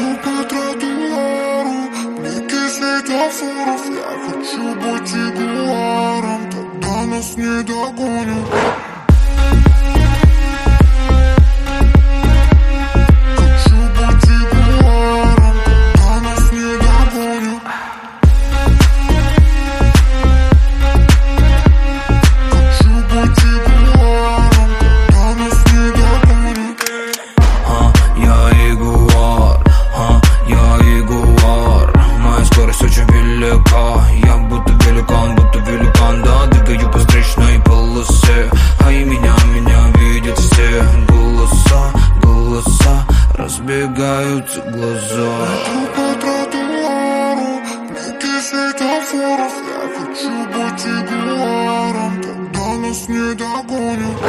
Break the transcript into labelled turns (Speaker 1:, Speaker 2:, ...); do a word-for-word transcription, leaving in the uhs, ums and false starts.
Speaker 1: Иду по тротуару, блики светофоров. Я хочу быть ягуаром, тогда нас не догонят.
Speaker 2: Я будто великан, будто великан, да, двигаю по встречной полосе. А и меня, меня видят все. Голоса, голоса, разбегаются глаза.
Speaker 1: Иду по тротуару, блики светофоров. Я хочу быть ягуаром, тогда нас не догонят.